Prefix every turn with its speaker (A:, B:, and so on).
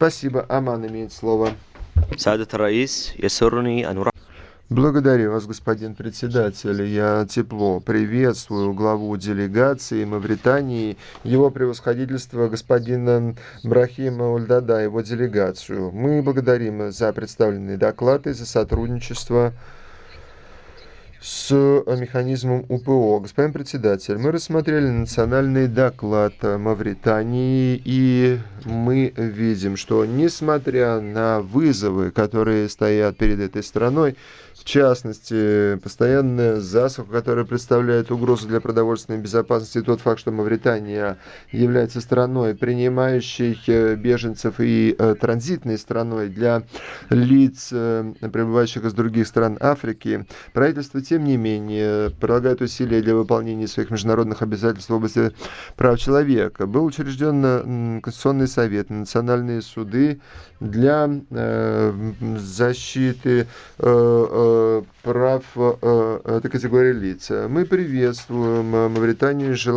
A: Спасибо. Аман имеет слово.
B: سعادة الرئيس يسرني أن أرحب
A: Благодарю вас, господин председатель. Я тепло приветствую главу делегации Мавритании, его превосходительство господина Брахима Ульдада, его делегацию. Мы благодарим за представленный доклад и за сотрудничество с механизмом УПО. Господин председатель, мы рассмотрели национальный доклад Мавритании, и мы видим, что несмотря на вызовы, которые стоят перед этой страной, в частности, постоянная засуха, которая представляет угрозу для продовольственной безопасности, и тот факт, что Мавритания является страной, принимающей беженцев и транзитной страной для лиц, прибывающих из других стран Африки, правительство, тем не менее, прилагает усилия для выполнения своих международных обязательств в области прав человека. Был учрежден Конституционный совет, национальные суды для защиты прав этой категории лиц. Мы приветствуем Мавританию, желаем